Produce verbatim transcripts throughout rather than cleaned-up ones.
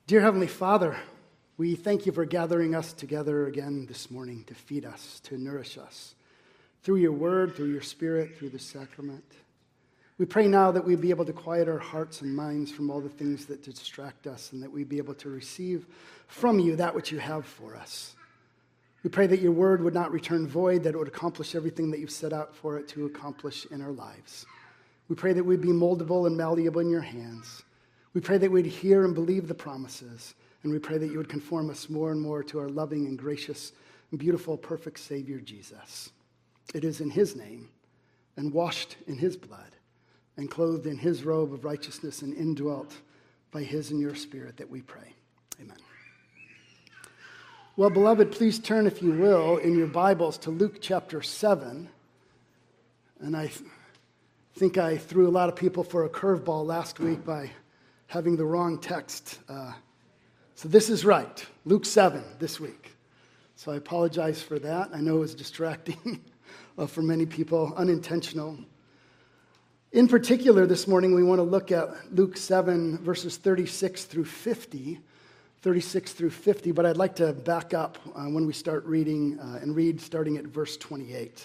Dear Heavenly Father, we thank you for gathering us together again this morning to feed us, to nourish us through your word, through your spirit, through the sacrament. We pray now that we'd be able to quiet our hearts and minds from all the things that distract us and that we'd be able to receive from you that which you have for us. We pray that your word would not return void, that it would accomplish everything that you've set out for it to accomplish in our lives. We pray that we'd be moldable and malleable in your hands. We pray that we'd hear and believe the promises, and we pray that you would conform us more and more to our loving and gracious and beautiful, perfect Savior, Jesus. It is in his name, and washed in his blood, and clothed in his robe of righteousness and indwelt by his and your spirit that we pray. Amen. Well, beloved, please turn, if you will, in your Bibles to Luke chapter seven. And I th- think I threw a lot of people for a curveball last week by having the wrong text. Uh, so this is right, Luke seven this week. So I apologize for that. I know it was distracting uh, for many people, unintentional. In particular, this morning, we want to look at Luke seven, verses thirty-six through fifty, thirty-six through fifty, but I'd like to back up uh, when we start reading uh, and read starting at verse twenty-eight.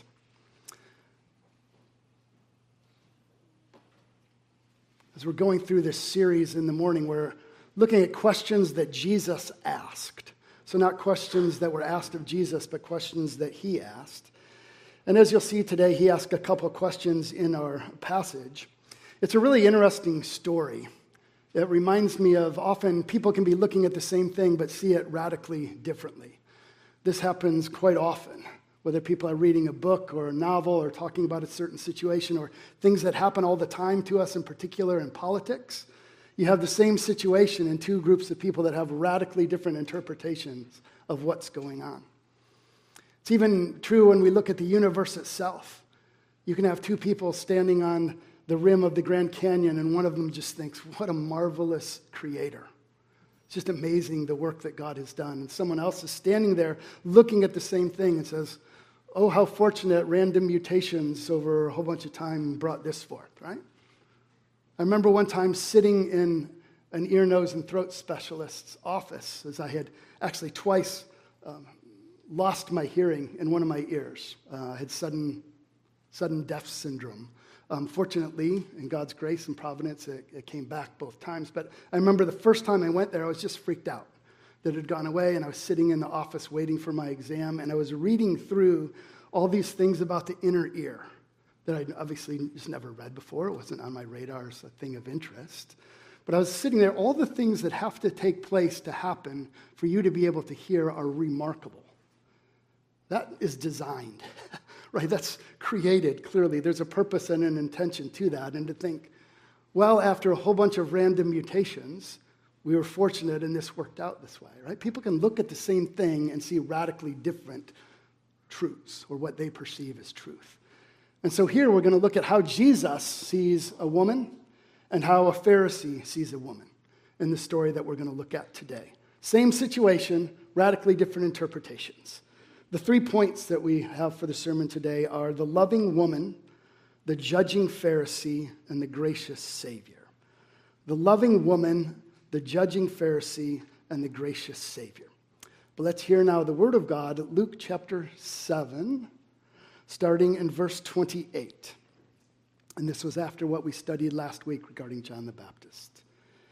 As we're going through this series in the morning, we're looking at questions that Jesus asked. So not questions that were asked of Jesus, but questions that he asked. And as you'll see today, he asked a couple of questions in our passage. It's a really interesting story. It reminds me of often people can be looking at the same thing, but see it radically differently. This happens quite often, whether people are reading a book or a novel or talking about a certain situation or things that happen all the time to us, in particular in politics. You have the same situation in two groups of people that have radically different interpretations of what's going on. It's even true when we look at the universe itself. You can have two people standing on the rim of the Grand Canyon, and one of them just thinks, what a marvelous creator. It's just amazing the work that God has done. And someone else is standing there looking at the same thing and says, oh, how fortunate random mutations over a whole bunch of time brought this forth, right? I remember one time sitting in an ear, nose, and throat specialist's office as I had actually twice um, lost my hearing in one of my ears. Uh, I had sudden, sudden deaf syndrome. Um, fortunately, in God's grace and providence, it, it came back both times. But I remember the first time I went there, I was just freaked out that it had gone away, and I was sitting in the office waiting for my exam, and I was reading through all these things about the inner ear that I'd obviously just never read before. It wasn't on my radar as a thing of interest. But I was sitting there, all the things that have to take place to happen for you to be able to hear are remarkable. That is designed, right? That's created, clearly. There's a purpose and an intention to that. And to think, well, after a whole bunch of random mutations, we were fortunate and this worked out this way, right? People can look at the same thing and see radically different truths or what they perceive as truth. And so here we're going to look at how Jesus sees a woman and how a Pharisee sees a woman in the story that we're going to look at today. Same situation, radically different interpretations. The three points that we have for the sermon today are the loving woman, the judging Pharisee, and the gracious Savior. The loving woman, the judging Pharisee, and the gracious Savior. But let's hear now the word of God, Luke chapter seven, starting in verse twenty-eight. And this was after what we studied last week regarding John the Baptist.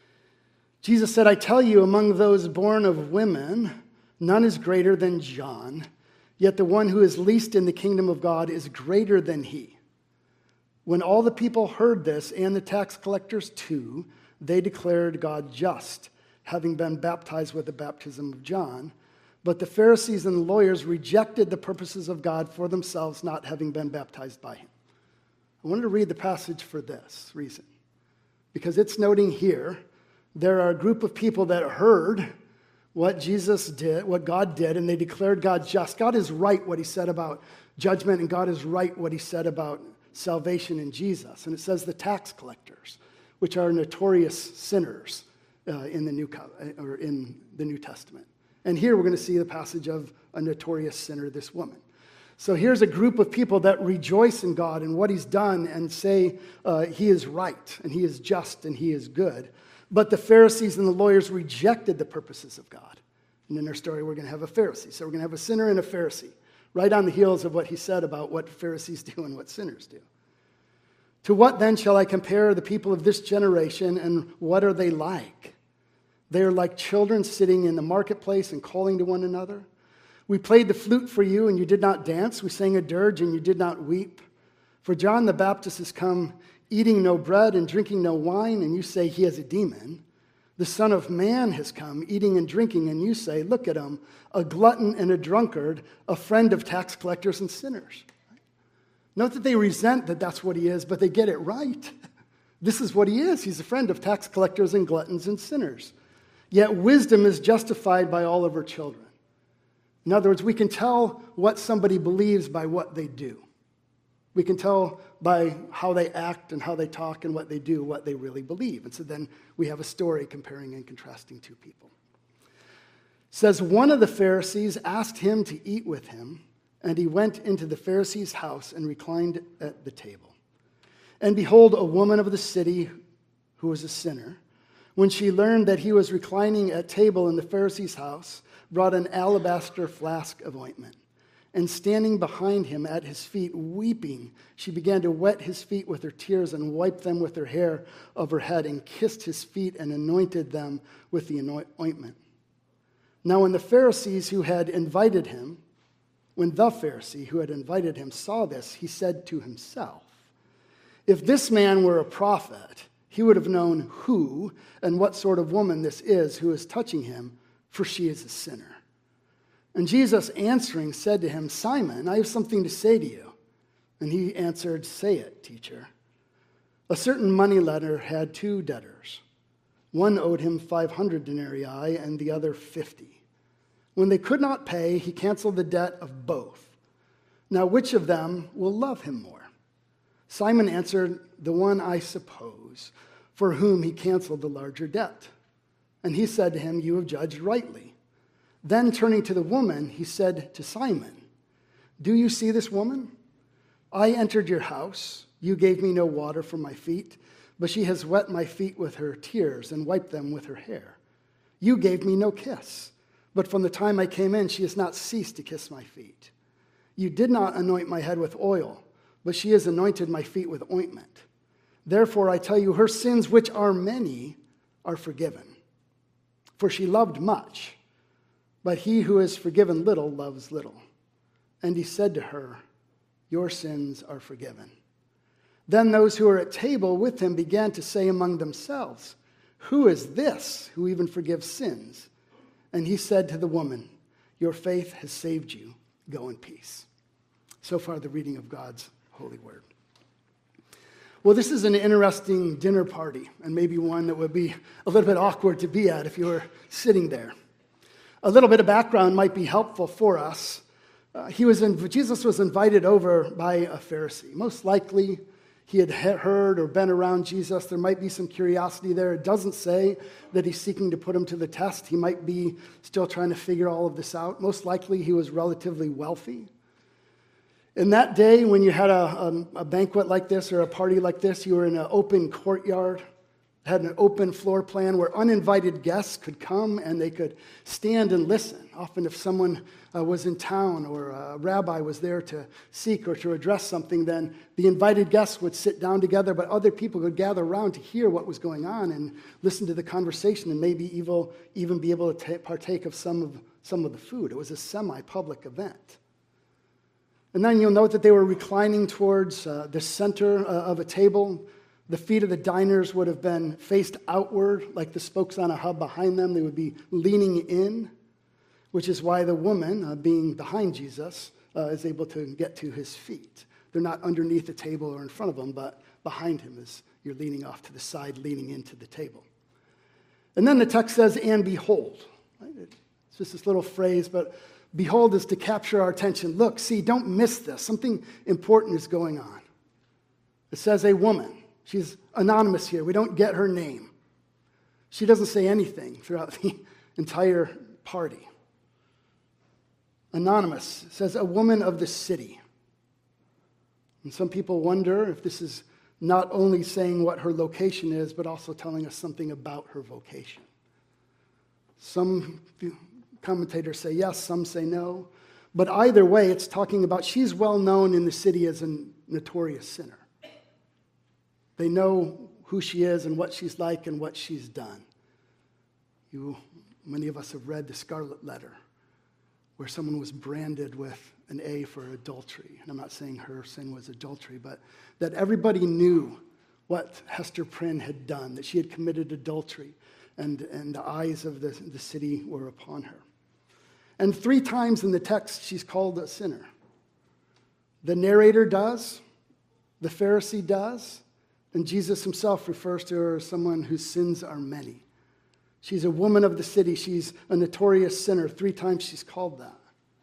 Jesus said, I tell you, among those born of women, none is greater than John, yet the one who is least in the kingdom of God is greater than he. When all the people heard this, and the tax collectors too, they declared God just, having been baptized with the baptism of John. But the Pharisees and the lawyers rejected the purposes of God for themselves, not having been baptized by him. I wanted to read the passage for this reason, because it's noting here there are a group of people that heard what Jesus did, what God did, and they declared God just. God is right what he said about judgment, and God is right what he said about salvation in Jesus. And it says the tax collectors, which are notorious sinners uh, in the New Co- or in the New Testament. And here we're going to see the passage of a notorious sinner, this woman. So here's a group of people that rejoice in God and what he's done and say uh, he is right and he is just and he is good. But the Pharisees and the lawyers rejected the purposes of God. And in our story, we're going to have a Pharisee. So we're going to have a sinner and a Pharisee, right on the heels of what he said about what Pharisees do and what sinners do. To what then shall I compare the people of this generation, and what are they like? They are like children sitting in the marketplace and calling to one another. We played the flute for you, and you did not dance. We sang a dirge, and you did not weep. For John the Baptist has come, eating no bread and drinking no wine, and you say he has a demon. The Son of Man has come, eating and drinking, and you say, look at him, a glutton and a drunkard, a friend of tax collectors and sinners. Note that they resent that that's what he is, but they get it right. This is what he is. He's a friend of tax collectors and gluttons and sinners. Yet wisdom is justified by all of her children. In other words, we can tell what somebody believes by what they do. We can tell by how they act and how they talk and what they do, what they really believe. And so then we have a story comparing and contrasting two people. It says, one of the Pharisees asked him to eat with him, and he went into the Pharisee's house and reclined at the table. And behold, a woman of the city who was a sinner, when she learned that he was reclining at table in the Pharisee's house, brought an alabaster flask of ointment. And standing behind him at his feet, weeping, she began to wet his feet with her tears and wiped them with her hair of her head and kissed his feet and anointed them with the ointment. Now when the Pharisees who had invited him, when the Pharisee who had invited him saw this, he said to himself, if this man were a prophet, he would have known who and what sort of woman this is who is touching him, for she is a sinner. And Jesus answering said to him, Simon, I have something to say to you. And he answered, say it, teacher. A certain moneylender had two debtors. One owed him five hundred denarii and the other fifty. When they could not pay, he canceled the debt of both. Now which of them will love him more? Simon answered, the one, I suppose, for whom he canceled the larger debt. And he said to him, you have judged rightly. Then turning to the woman, he said to Simon, do you see this woman? I entered your house. You gave me no water for my feet, but she has wet my feet with her tears and wiped them with her hair. You gave me no kiss, but from the time I came in, she has not ceased to kiss my feet. You did not anoint my head with oil, but she has anointed my feet with ointment. Therefore, I tell you, her sins, which are many, are forgiven. For she loved much, but he who is forgiven little loves little. And he said to her, your sins are forgiven. Then those who were at table with him began to say among themselves, who is this who even forgives sins? And he said to the woman, your faith has saved you. Go in peace. So far, the reading of God's holy word. Well, this is an interesting dinner party, and maybe one that would be a little bit awkward to be at if you were sitting there. A little bit of background might be helpful for us. Uh, he was in, Jesus was invited over by a Pharisee. Most likely, he had heard or been around Jesus. There might be some curiosity there. It doesn't say that he's seeking to put him to the test. He might be still trying to figure all of this out. Most likely, he was relatively wealthy. In that day, when you had a, a, a banquet like this or a party like this, you were in an open courtyard, had an open floor plan where uninvited guests could come and they could stand and listen. Often if someone uh, was in town or a rabbi was there to seek or to address something, then the invited guests would sit down together, but other people would gather around to hear what was going on and listen to the conversation and maybe evil, even be able to ta- partake of some of some of the food. It was a semi-public event. And then you'll note that they were reclining towards uh, the center uh, of a table. The feet of the diners would have been faced outward, like the spokes on a hub behind them. They would be leaning in, which is why the woman, uh, being behind Jesus, uh, is able to get to his feet. They're not underneath the table or in front of him, but behind him as you're leaning off to the side, leaning into the table. And then the text says, and behold. Right? It's just this little phrase, but behold is to capture our attention. Look, see, don't miss this. Something important is going on. It says a woman. She's anonymous here. We don't get her name. She doesn't say anything throughout the entire party. Anonymous says a woman of the city. And some people wonder if this is not only saying what her location is, but also telling us something about her vocation. Some commentators say yes, some say no. But either way, it's talking about she's well known in the city as a notorious sinner. They know who she is and what she's like and what she's done. You, many of us have read the Scarlet Letter, where someone was branded with an A for adultery. And I'm not saying her sin was adultery, but that everybody knew what Hester Prynne had done, that she had committed adultery, and, and the eyes of the, the city were upon her. And three times in the text, she's called a sinner. The narrator does, the Pharisee does, and Jesus himself refers to her as someone whose sins are many. She's a woman of the city. She's a notorious sinner. Three times she's called that.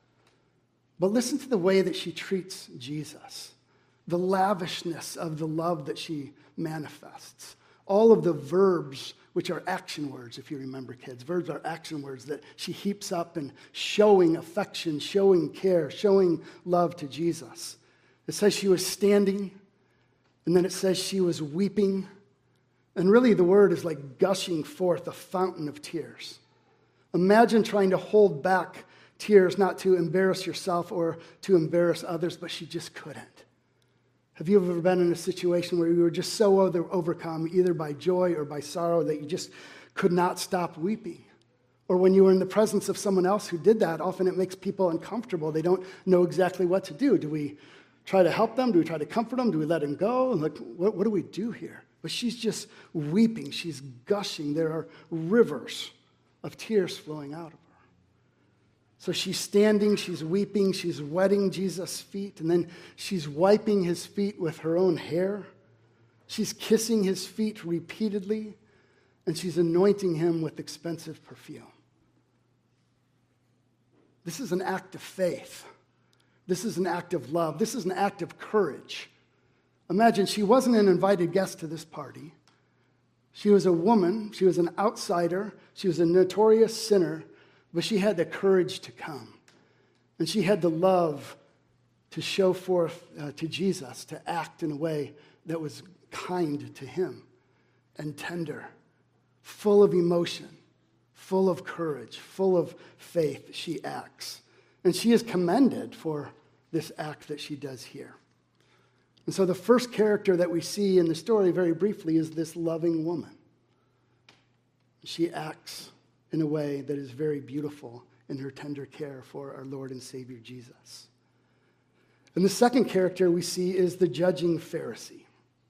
But listen to the way that she treats Jesus, the lavishness of the love that she manifests, all of the verbs, which are action words, if you remember, kids. Verbs are action words that she heaps up in showing affection, showing care, showing love to Jesus. It says she was standing, and then it says she was weeping. And really the word is like gushing forth a fountain of tears. Imagine trying to hold back tears, not to embarrass yourself or to embarrass others, but she just couldn't. Have you ever been in a situation where you were just so overcome, either by joy or by sorrow, that you just could not stop weeping? Or when you were in the presence of someone else who did that, often it makes people uncomfortable. They don't know exactly what to do. Do we try to help them? Do we try to comfort them? Do we let them go? And like, what, what do we do here? But she's just weeping. She's gushing. There are rivers of tears flowing out of her. So she's standing, she's weeping, she's wetting Jesus' feet, and then she's wiping his feet with her own hair. She's kissing his feet repeatedly, and she's anointing him with expensive perfume. This is an act of faith. This is an act of love. This is an act of courage. Imagine she wasn't an invited guest to this party. She was a woman. She was an outsider. She was a notorious sinner. But she had the courage to come. And she had the love to show forth uh, to Jesus, to act in a way that was kind to him and tender, full of emotion, full of courage, full of faith. She acts. And she is commended for this act that she does here. And so the first character that we see in the story, very briefly, is this loving woman. She acts in a way that is very beautiful in her tender care for our Lord and Savior Jesus. And the second character we see is the judging Pharisee.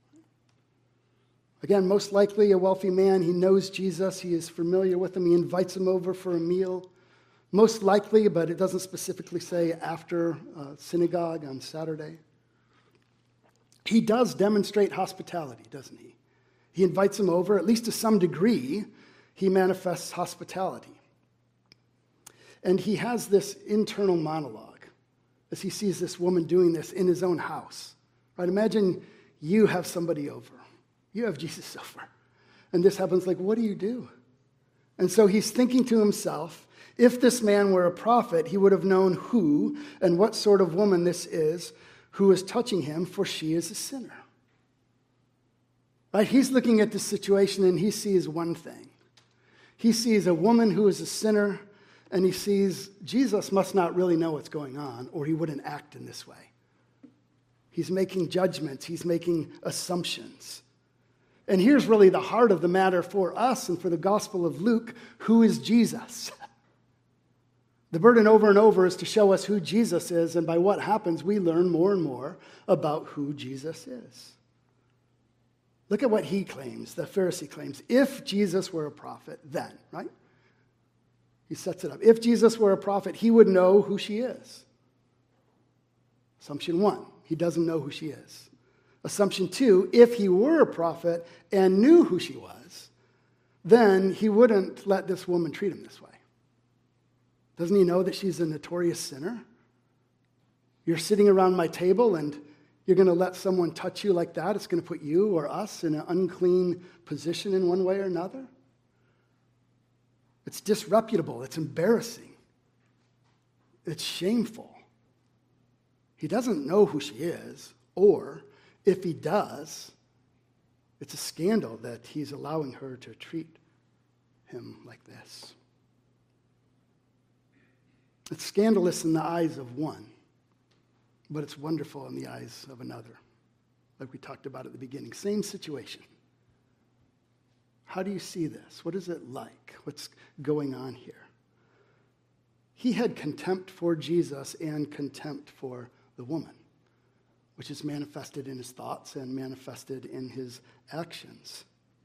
Again, most likely a wealthy man. He knows Jesus. He is familiar with him. He invites him over for a meal. Most likely, but it doesn't specifically say after uh, synagogue on Saturday. He does demonstrate hospitality, doesn't he? He invites him over, at least to some degree. He manifests hospitality. And he has this internal monologue as he sees this woman doing this in his own house. Right? Imagine you have somebody over. You have Jesus over. And this happens, like, what do you do? And so he's thinking to himself, if this man were a prophet, he would have known who and what sort of woman this is who is touching him, for she is a sinner. Right? He's looking at this situation and he sees one thing. He sees a woman who is a sinner, and he sees Jesus must not really know what's going on, or he wouldn't act in this way. He's making judgments. He's making assumptions. And here's really the heart of the matter for us and for the Gospel of Luke. Who is Jesus? The burden over and over is to show us who Jesus is, and by what happens, we learn more and more about who Jesus is. Look at what he claims, the Pharisee claims. If Jesus were a prophet, then, right? He sets it up. If Jesus were a prophet, he would know who she is. Assumption one, he doesn't know who she is. Assumption two, if he were a prophet and knew who she was, then he wouldn't let this woman treat him this way. Doesn't he know that she's a notorious sinner? You're sitting around my table and you're going to let someone touch you like that? It's going to put you or us in an unclean position in one way or another? It's disreputable. It's embarrassing. It's shameful. He doesn't know who she is, or if he does, It's a scandal that he's allowing her to treat him like this. It's scandalous in the eyes of one, but it's wonderful in the eyes of another. Like we talked about at the beginning. Same situation. How do you see this? What is it like? What's going on here? He had contempt for Jesus and contempt for the woman, which is manifested in his thoughts and manifested in his actions.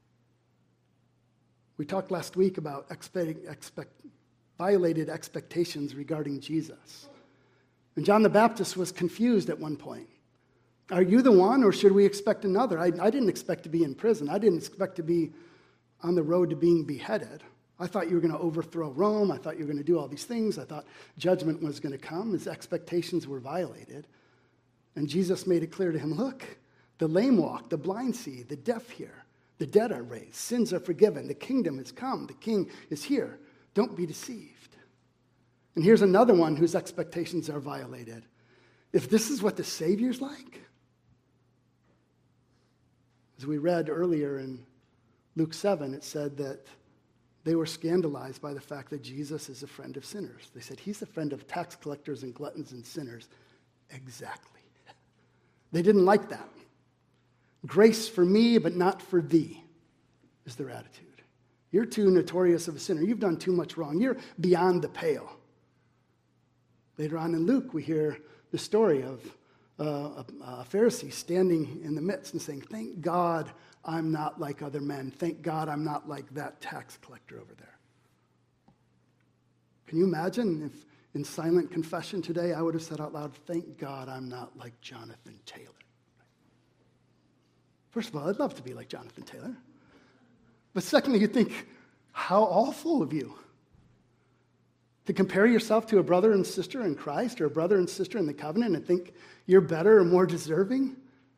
We talked last week about expect, expect, violated expectations regarding Jesus. And John the Baptist was confused at one point. Are you the one, or should we expect another? I, I didn't expect to be in prison. I didn't expect to be on the road to being beheaded. I thought you were going to overthrow Rome. I thought you were going to do all these things. I thought judgment was going to come. His expectations were violated. And Jesus made it clear to him, look, the lame walk, the blind see, the deaf hear, the dead are raised, sins are forgiven, the kingdom has come, the king is here. Don't be deceived. And here's another one whose expectations are violated. If this is what the Savior's like, as we read earlier in Luke seven, it said that they were scandalized by the fact that Jesus is a friend of sinners. They said, he's a friend of tax collectors and gluttons and sinners. Exactly. They didn't like that. Grace for me, but not for thee, is their attitude. You're too notorious of a sinner. You've done too much wrong. You're beyond the pale. Later on in Luke, we hear the story of uh, a Pharisee standing in the midst and saying, thank God I'm not like other men. Thank God I'm not like that tax collector over there. Can you imagine if in silent confession today I would have said out loud, thank God I'm not like Jonathan Taylor. First of all, I'd love to be like Jonathan Taylor. But secondly, you think, how awful of you to compare yourself to a brother and sister in Christ or a brother and sister in the covenant and think you're better or more deserving.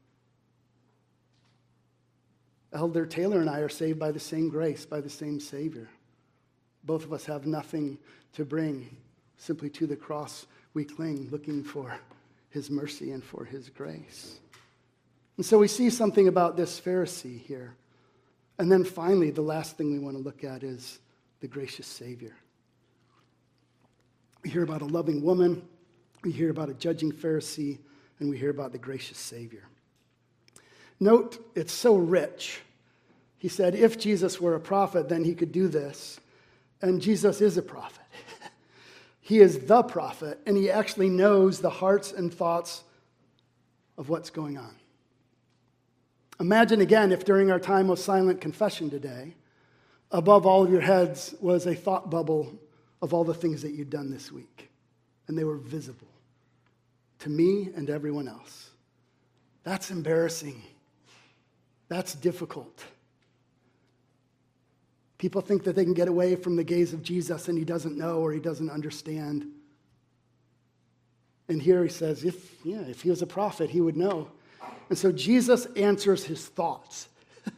Elder Taylor and I are saved by the same grace, by the same Savior. Both of us have nothing to bring. Simply to the cross we cling, looking for his mercy and for his grace. And so we see something about this Pharisee here. And then finally, the last thing we want to look at is the gracious Savior. We hear about a loving woman, we hear about a judging Pharisee, and we hear about the gracious Savior. Note, it's so rich. He said, if Jesus were a prophet, then he could do this. And Jesus is a prophet. He is the prophet, and he actually knows the hearts and thoughts of what's going on. Imagine again if during our time of silent confession today, above all of your heads was a thought bubble of all the things that you'd done this week, and they were visible to me and everyone else. That's embarrassing. That's difficult. People think that they can get away from the gaze of Jesus and he doesn't know or he doesn't understand. And here he says, if, yeah, if he was a prophet, he would know. And so Jesus answers his thoughts.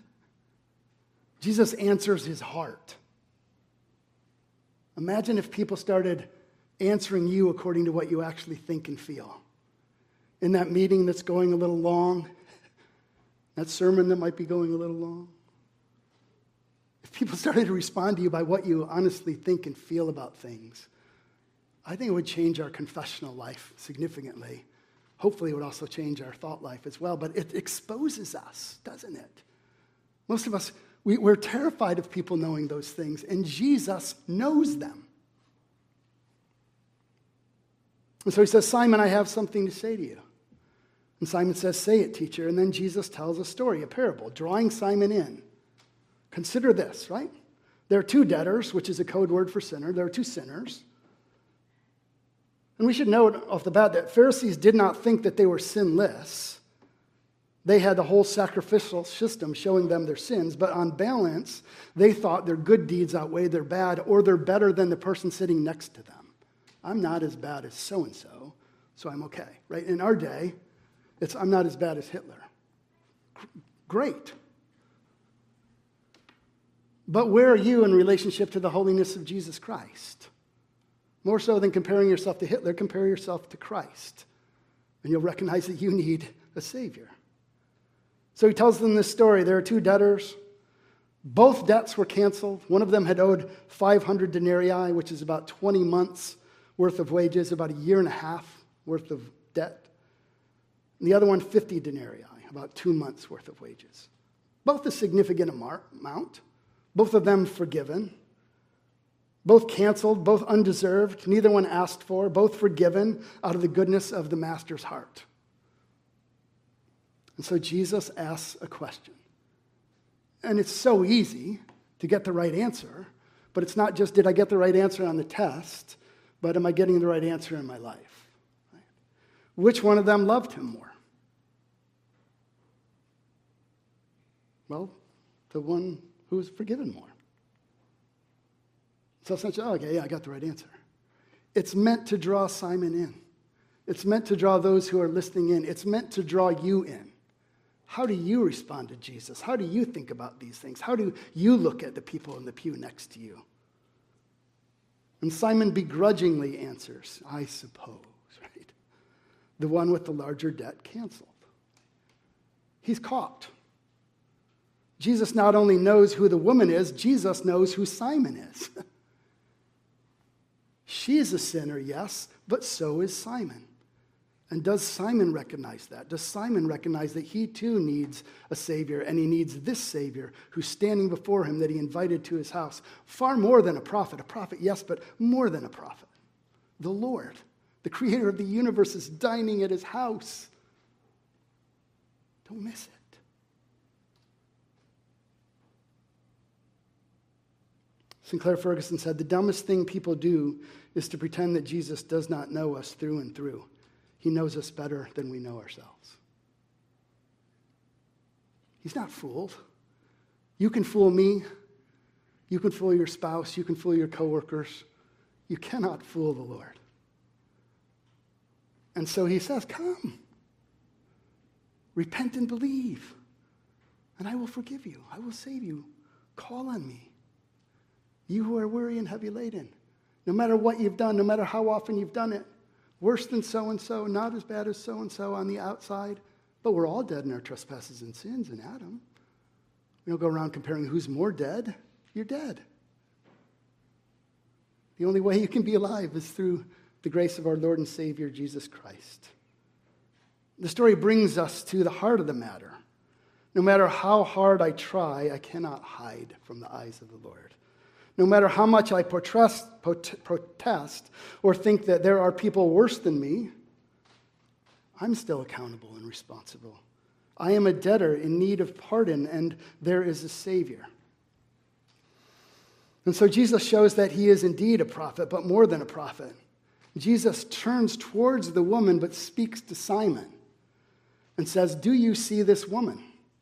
Jesus answers his heart. Imagine if people started answering you according to what you actually think and feel. In that meeting that's going a little long, that sermon that might be going a little long. If people started to respond to you by what you honestly think and feel about things, I think it would change our confessional life significantly. Hopefully it would also change our thought life as well, but it exposes us, doesn't it? Most of us, we, we're terrified of people knowing those things, and Jesus knows them. And so he says, Simon, I have something to say to you. And Simon says, say it, teacher. And then Jesus tells a story, a parable, drawing Simon in. Consider this, right? There are two debtors, which is a code word for sinner. There are two sinners. And we should note off the bat that Pharisees did not think that they were sinless. They had the whole sacrificial system showing them their sins, but on balance, they thought their good deeds outweigh their bad, or they're better than the person sitting next to them. I'm not as bad as so-and-so, so I'm okay, right? In our day, it's I'm not as bad as Hitler. Great. But where are you in relationship to the holiness of Jesus Christ? More so than comparing yourself to Hitler, compare yourself to Christ. And you'll recognize that you need a Savior. So he tells them this story. There are two debtors. Both debts were canceled. One of them had owed five hundred denarii, which is about twenty months worth of wages, about a year and a half worth of debt. And the other one, fifty denarii, about two months worth of wages. Both a significant amount. Both of them forgiven. Both canceled, both undeserved, neither one asked for, both forgiven out of the goodness of the master's heart. And so Jesus asks a question. And it's so easy to get the right answer, but it's not just, did I get the right answer on the test, but am I getting the right answer in my life? Right? Which one of them loved him more? Well, the one who was forgiven more. So essentially, oh, okay, yeah, I got the right answer. It's meant to draw Simon in. It's meant to draw those who are listening in. It's meant to draw you in. How do you respond to Jesus? How do you think about these things? How do you look at the people in the pew next to you? And Simon begrudgingly answers, I suppose, right? The one with the larger debt canceled. He's caught. Jesus not only knows who the woman is, Jesus knows who Simon is. She's a sinner, yes, but so is Simon. And does Simon recognize that? Does Simon recognize that he too needs a Savior, and he needs this Savior who's standing before him that he invited to his house? Far more than a prophet. A prophet, yes, but more than a prophet. The Lord, the creator of the universe, is dining at his house. Don't miss it. Sinclair Ferguson said, the dumbest thing people do is to pretend that Jesus does not know us through and through. He knows us better than we know ourselves. He's not fooled. You can fool me. You can fool your spouse. You can fool your coworkers. You cannot fool the Lord. And so he says, come. Repent and believe. And I will forgive you. I will save you. Call on me. You who are weary and heavy laden, no matter what you've done, no matter how often you've done it, worse than so-and-so, not as bad as so-and-so on the outside, but we're all dead in our trespasses and sins in Adam. We don't go around comparing who's more dead. You're dead. The only way you can be alive is through the grace of our Lord and Savior, Jesus Christ. The story brings us to the heart of the matter. No matter how hard I try, I cannot hide from the eyes of the Lord. No matter how much I protest, protest or think that there are people worse than me, I'm still accountable and responsible. I am a debtor in need of pardon, and there is a Savior. And so Jesus shows that he is indeed a prophet, but more than a prophet. Jesus turns towards the woman, but speaks to Simon and says, do you see this woman?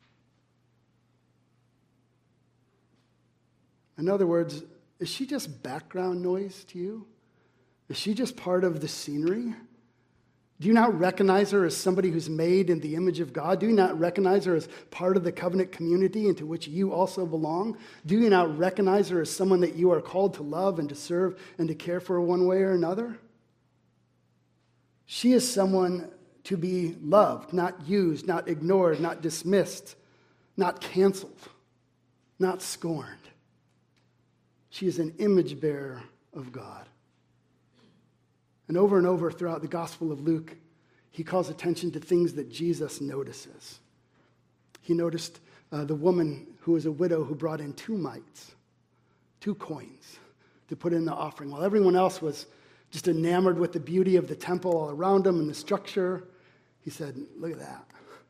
In other words, is she just background noise to you? Is she just part of the scenery? Do you not recognize her as somebody who's made in the image of God? Do you not recognize her as part of the covenant community into which you also belong? Do you not recognize her as someone that you are called to love and to serve and to care for one way or another? She is someone to be loved, not used, not ignored, not dismissed, not canceled, not scorned. She is an image bearer of God. And over and over throughout the Gospel of Luke, he calls attention to things that Jesus notices. He noticed uh, the woman who was a widow who brought in two mites, two coins, to put in the offering, while everyone else was just enamored with the beauty of the temple all around them and the structure. He said, look at that.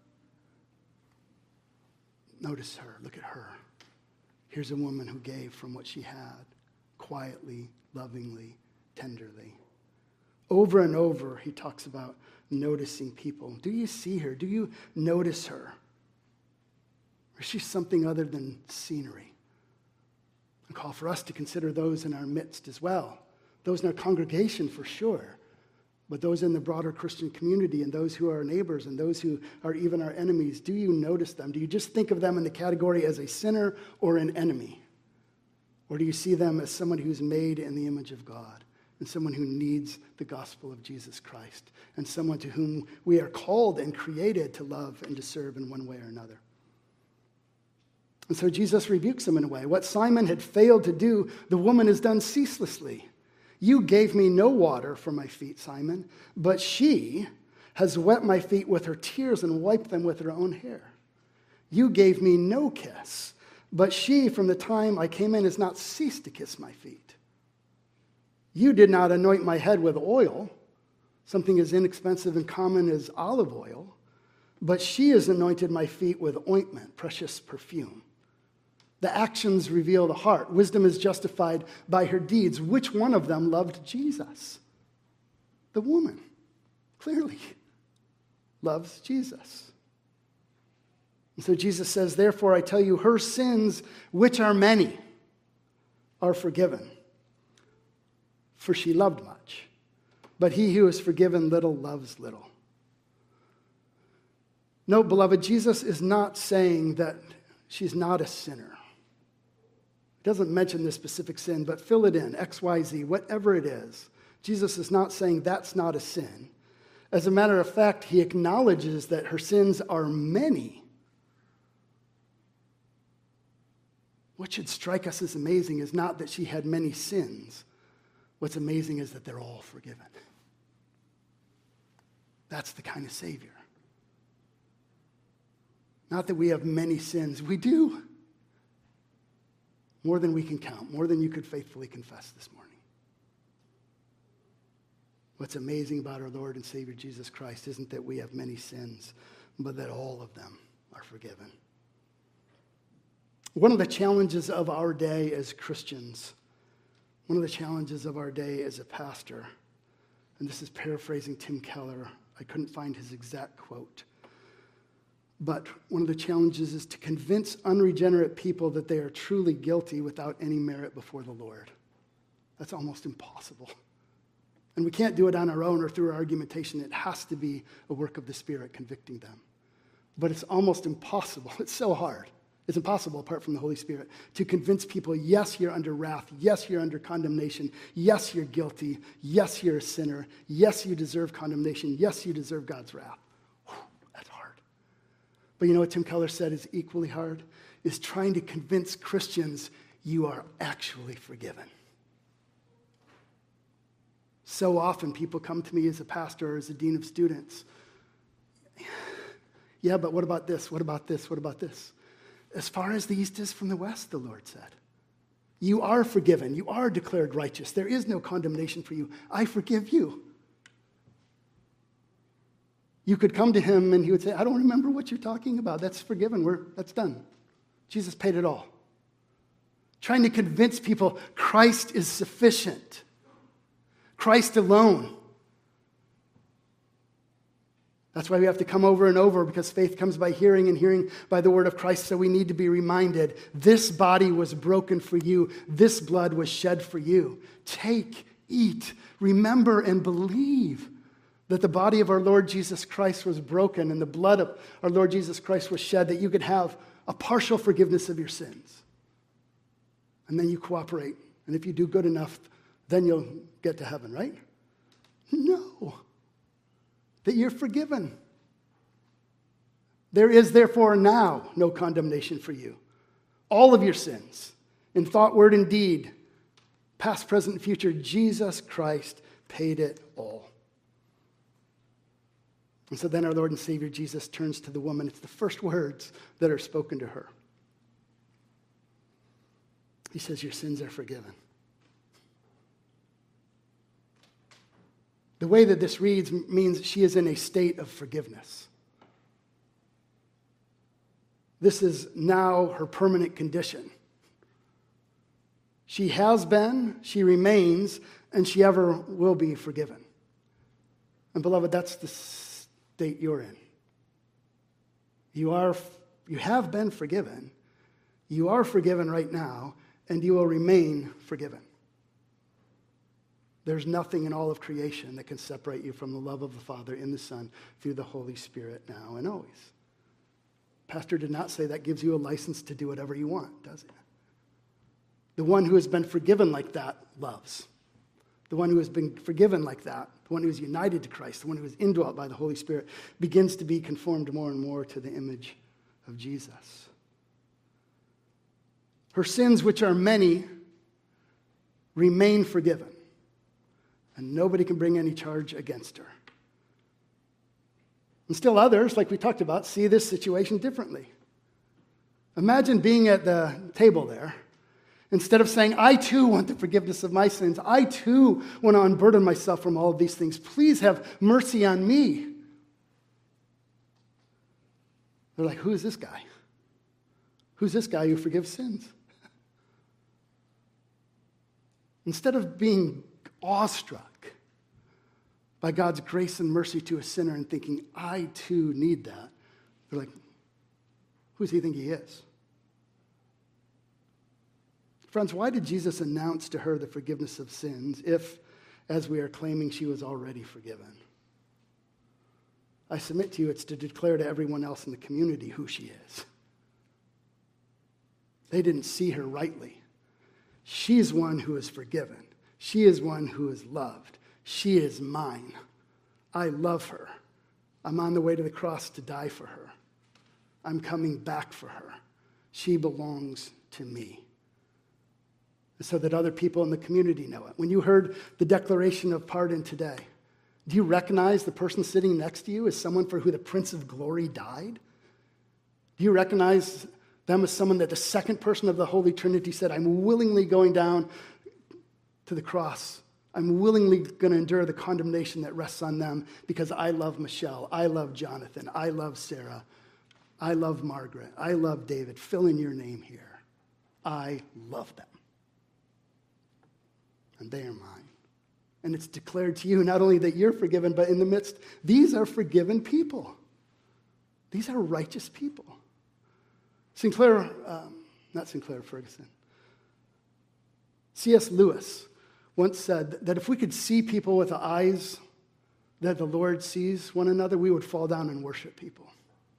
Notice her. Look at her. Here's a woman who gave from what she had, quietly, lovingly, tenderly. Over and over, he talks about noticing people. Do you see her? Do you notice her? Or is she something other than scenery? A call for us to consider those in our midst as well. Those in our congregation for sure, but those in the broader Christian community and those who are our neighbors and those who are even our enemies. Do you notice them? Do you just think of them in the category as a sinner or an enemy? Or do you see them as someone who's made in the image of God and someone who needs the gospel of Jesus Christ and someone to whom we are called and created to love and to serve in one way or another? And so Jesus rebukes him in a way. What Simon had failed to do, the woman has done ceaselessly. You gave me no water for my feet, Simon, but she has wet my feet with her tears and wiped them with her own hair. You gave me no kiss, but she, from the time I came in, has not ceased to kiss my feet. You did not anoint my head with oil, something as inexpensive and common as olive oil, but she has anointed my feet with ointment, precious perfume. The actions reveal the heart. Wisdom is justified by her deeds. Which one of them loved Jesus? The woman, clearly, loves Jesus. And so Jesus says, therefore, I tell you, her sins, which are many, are forgiven. For she loved much. But he who is forgiven little loves little. No, beloved, Jesus is not saying that she's not a sinner. He doesn't mention this specific sin, but fill it in, X, Y, Z, whatever it is. Jesus is not saying that's not a sin. As a matter of fact, he acknowledges that her sins are many. What should strike us as amazing is not that she had many sins. What's amazing is that they're all forgiven. That's the kind of Savior. Not that we have many sins. We do. More than we can count. More than you could faithfully confess this morning. What's amazing about our Lord and Savior Jesus Christ isn't that we have many sins, but that all of them are forgiven. One of the challenges of our day as Christians, one of the challenges of our day as a pastor, and this is paraphrasing Tim Keller, I couldn't find his exact quote, but one of the challenges is to convince unregenerate people that they are truly guilty without any merit before the Lord. That's almost impossible. And we can't do it on our own or through our argumentation. It has to be a work of the Spirit convicting them. But it's almost impossible. It's so hard. It's impossible apart from the Holy Spirit to convince people, yes, you're under wrath. Yes, you're under condemnation. Yes, you're guilty. Yes, you're a sinner. Yes, you deserve condemnation. Yes, you deserve God's wrath. Whew, that's hard. But you know what Tim Keller said is equally hard? Is trying to convince Christians you are actually forgiven. So often people come to me as a pastor or as a dean of students. Yeah, but what about this? What about this? What about this? As far as the east is from the west, the Lord said. You are forgiven. You are declared righteous. There is no condemnation for you. I forgive you. You could come to him and he would say, I don't remember what you're talking about. That's forgiven. We're, that's done. Jesus paid it all. Trying to convince people Christ is sufficient. Christ alone. That's why we have to come over and over, because faith comes by hearing and hearing by the word of Christ. So we need to be reminded, this body was broken for you. This blood was shed for you. Take, eat, remember, and believe that the body of our Lord Jesus Christ was broken and the blood of our Lord Jesus Christ was shed, that you could have a partial forgiveness of your sins. And then you cooperate. And if you do good enough, then you'll get to heaven, right? No. That you're forgiven. There is therefore now no condemnation for you. All of your sins, in thought, word, and deed, past, present, and future, Jesus Christ paid it all. And so then our Lord and Savior Jesus turns to the woman. It's the first words that are spoken to her. He says, your sins are forgiven. The way that this reads means she is in a state of forgiveness. This is now her permanent condition. She has been, she remains, and she ever will be forgiven. And beloved, that's the state you're in. You are, you have been forgiven. You are forgiven right now, and you will remain forgiven. There's nothing in all of creation that can separate you from the love of the Father in the Son through the Holy Spirit now and always. Pastor did not say that gives you a license to do whatever you want, does it? The one who has been forgiven like that loves. The one who has been forgiven like that, the one who is united to Christ, the one who is indwelt by the Holy Spirit, begins to be conformed more and more to the image of Jesus. Her sins, which are many, remain forgiven, and nobody can bring any charge against her. And still others, like we talked about, see this situation differently. Imagine being at the table there. Instead of saying, I too want the forgiveness of my sins. I too want to unburden myself from all of these things. Please have mercy on me. They're like, who is this guy? Who's this guy who forgives sins? Instead of being awestruck by God's grace and mercy to a sinner and thinking, I too need that, they're like, who does he think he is? Friends, why did Jesus announce to her the forgiveness of sins if, as we are claiming, she was already forgiven? I submit to you, it's to declare to everyone else in the community who she is. They didn't see her rightly. She's one who is forgiven. She is one who is loved. She is mine. I love her. I'm on the way to the cross to die for her. I'm coming back for her. She belongs to me. So that other people in the community know it. When you heard the declaration of pardon today, do you recognize the person sitting next to you as someone for who the Prince of Glory died? Do you recognize them as someone that the second person of the Holy Trinity said, I'm willingly going down to the cross. I'm willingly going to endure the condemnation that rests on them because I love Michelle. I love Jonathan. I love Sarah. I love Margaret. I love David. Fill in your name here. I love them. And they are mine. And it's declared to you not only that you're forgiven, but in the midst, these are forgiven people. These are righteous people. Sinclair, um, not Sinclair, Ferguson. C S Lewis once said that if we could see people with the eyes that the Lord sees one another, we would fall down and worship people.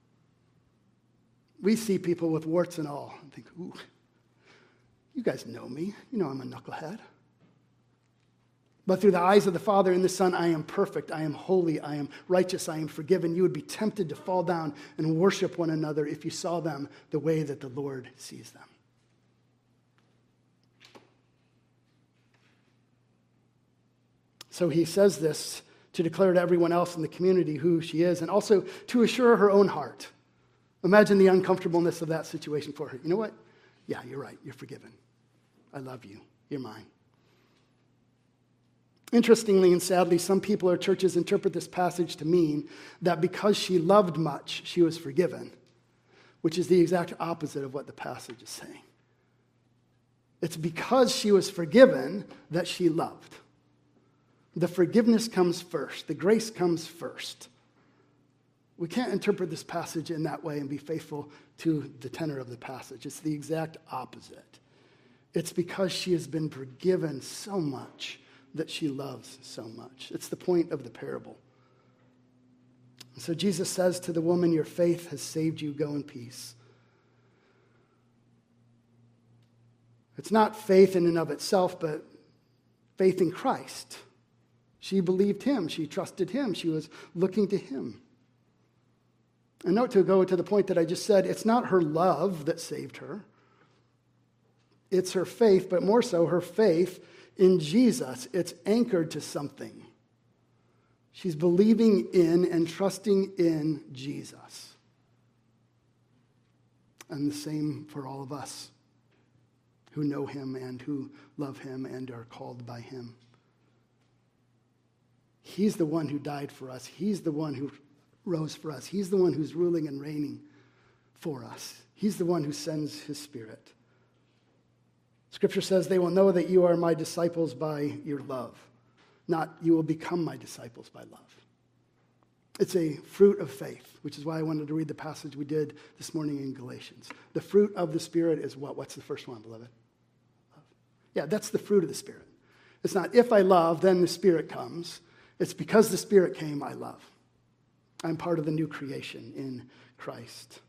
We see people with warts and all and think, ooh, you guys know me. You know I'm a knucklehead. But through the eyes of the Father and the Son, I am perfect, I am holy, I am righteous, I am forgiven. You would be tempted to fall down and worship one another if you saw them the way that the Lord sees them. So he says this to declare to everyone else in the community who she is, and also to assure her own heart. Imagine the uncomfortableness of that situation for her. You know what? Yeah, you're right. You're forgiven. I love you. You're mine. Interestingly and sadly, some people or churches interpret this passage to mean that because she loved much, she was forgiven, which is the exact opposite of what the passage is saying. It's because she was forgiven that she loved. The forgiveness comes first. The grace comes first. We can't interpret this passage in that way and be faithful to the tenor of the passage. It's the exact opposite. It's because she has been forgiven so much that she loves so much. It's the point of the parable. And so Jesus says to the woman, your faith has saved you, go in peace. It's not faith in and of itself, but faith in Christ. She believed him. She trusted him. She was looking to him. And note, to go to the point that I just said, it's not her love that saved her. It's her faith, but more so her faith in Jesus. It's anchored to something. She's believing in and trusting in Jesus. And the same for all of us who know him and who love him and are called by him. He's the one who died for us. He's the one who rose for us. He's the one who's ruling and reigning for us. He's the one who sends his Spirit. Scripture says they will know that you are my disciples by your love, not you will become my disciples by love. It's a fruit of faith, which is why I wanted to read the passage we did this morning in Galatians. The fruit of the Spirit is what? What's the first one, beloved? Love. Yeah, that's the fruit of the Spirit. It's not if I love, then the Spirit comes. It's because the Spirit came, I love. I'm part of the new creation in Christ.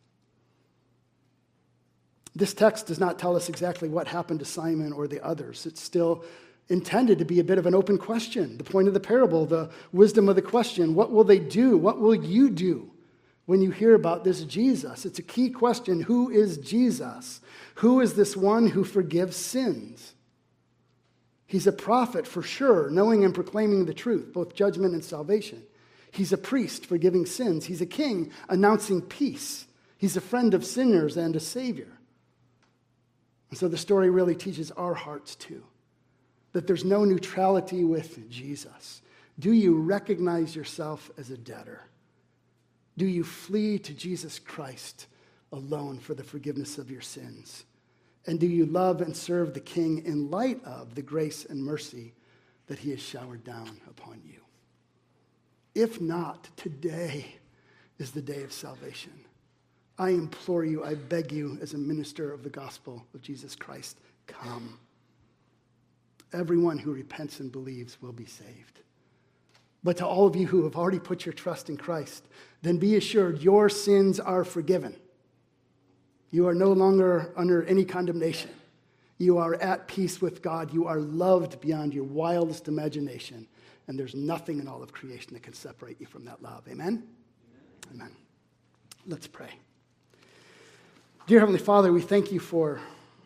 This text does not tell us exactly what happened to Simon or the others. It's still intended to be a bit of an open question. The point of the parable, the wisdom of the question, what will they do? What will you do when you hear about this Jesus. It's a key question. Who is Jesus? Who is this one who forgives sins? He's a prophet for sure, knowing and proclaiming the truth, both judgment and salvation. He's a priest forgiving sins. He's a king announcing peace. He's a friend of sinners and a savior. And so the story really teaches our hearts too, that there's no neutrality with Jesus. Do you recognize yourself as a debtor? Do you flee to Jesus Christ alone for the forgiveness of your sins? And do you love and serve the King in light of the grace and mercy that he has showered down upon you? If not, today is the day of salvation. I implore you, I beg you, as a minister of the gospel of Jesus Christ, come. Everyone who repents and believes will be saved. But to all of you who have already put your trust in Christ, then be assured your sins are forgiven. You are no longer under any condemnation. You are at peace with God. You are loved beyond your wildest imagination. And there's nothing in all of creation that can separate you from that love. Amen? Amen. Amen. Let's pray. Dear Heavenly Father, we thank you for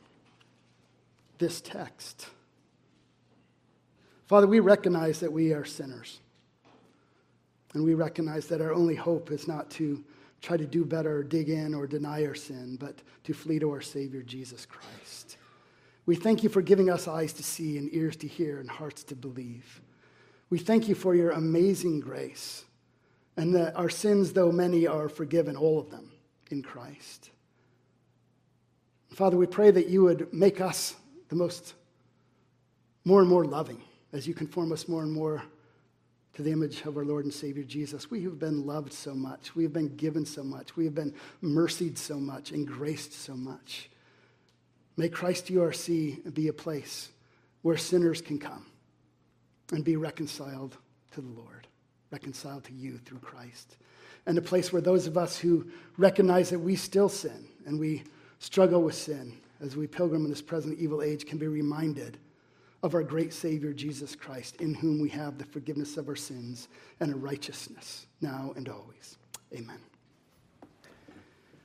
this text. Father, we recognize that we are sinners. And we recognize that our only hope is not to try to do better or dig in or deny our sin, but to flee to our Savior, Jesus Christ. We thank you for giving us eyes to see and ears to hear and hearts to believe. We thank you for your amazing grace and that our sins, though many, are forgiven, all of them, in Christ. Father, we pray that you would make us the most, more and more loving as you conform us more and more to the image of our Lord and Savior Jesus. We have been loved so much. We have been given so much. We have been mercied so much and graced so much. May Christ U R C be a place where sinners can come and be reconciled to the Lord, reconciled to you through Christ. And a place where those of us who recognize that we still sin and we struggle with sin as we pilgrim in this present evil age can be reminded of our great Savior, Jesus Christ, in whom we have the forgiveness of our sins and a righteousness now and always. Amen.